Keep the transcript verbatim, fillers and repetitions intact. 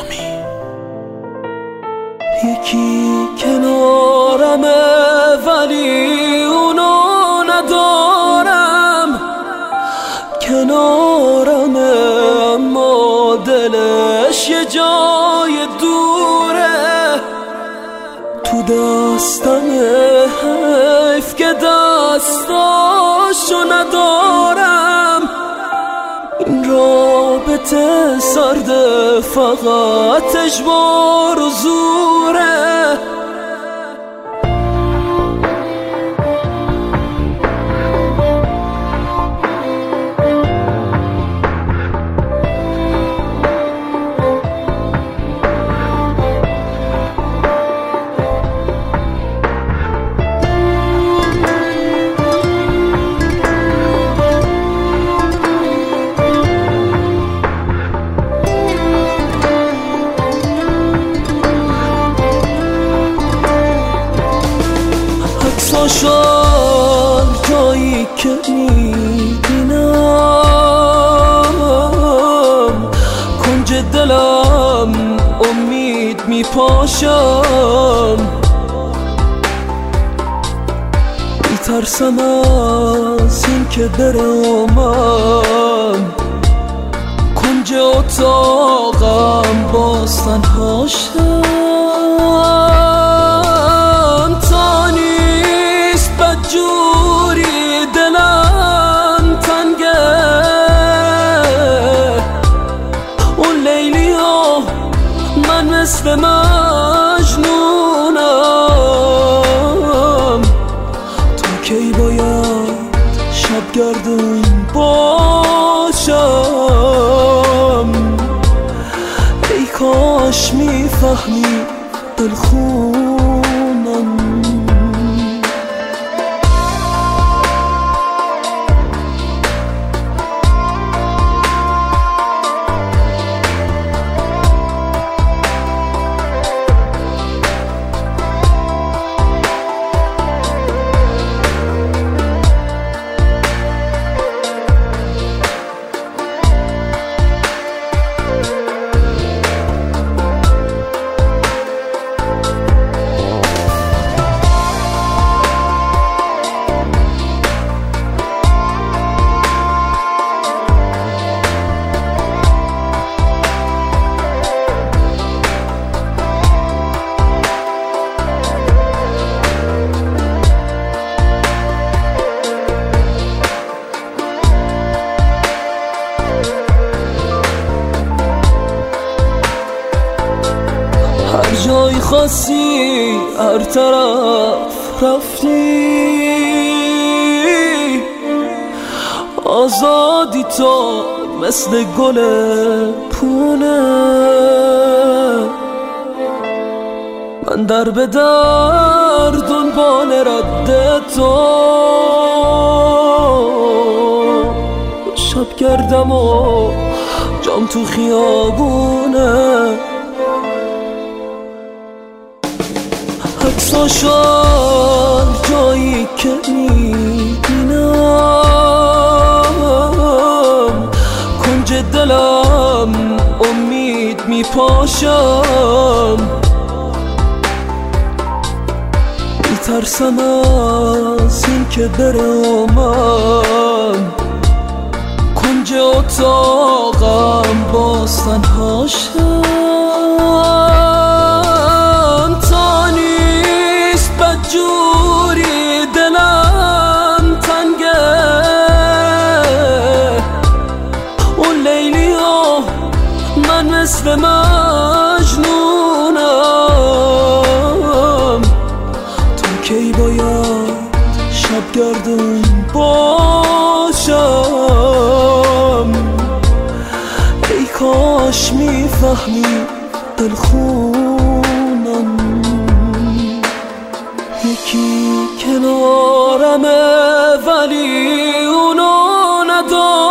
یکی کنارمه ولی اونو ندارم، کنارمه اما دلش یه جای دوره. تو دستمه حیف که دستاشو ندارم. این رابطه سرده فقط اجبار و زوره. عکساشان جایی که میبینم کنج دلم امید میپاشم. میترسم از این که برم کنج اتاقم باز تنهاشم. جوری دلم تنگه اون لیلی ها من مثل مجنونم. تا کی باید شب گردون باشم؟ ای کاش میفهمی دلخونم. هر جای خاصی هر طرف رفتی آزادی تو مثل گل پونه. من در به در دنبال رد تو شب گردم و جام تو خیابونه. عکساشان جایی که میبینم کنج دلم امید میپاشم. میترسم از این که برم کنج اتاقم باز تنهاشم. جوری دلم تنگه اون لیلی ها من مثل مجنونم. تا کی باید شب گردون باشم؟ ای کاش میفهمی دلخونم. یکی کنارمه ولی اونو ندارم.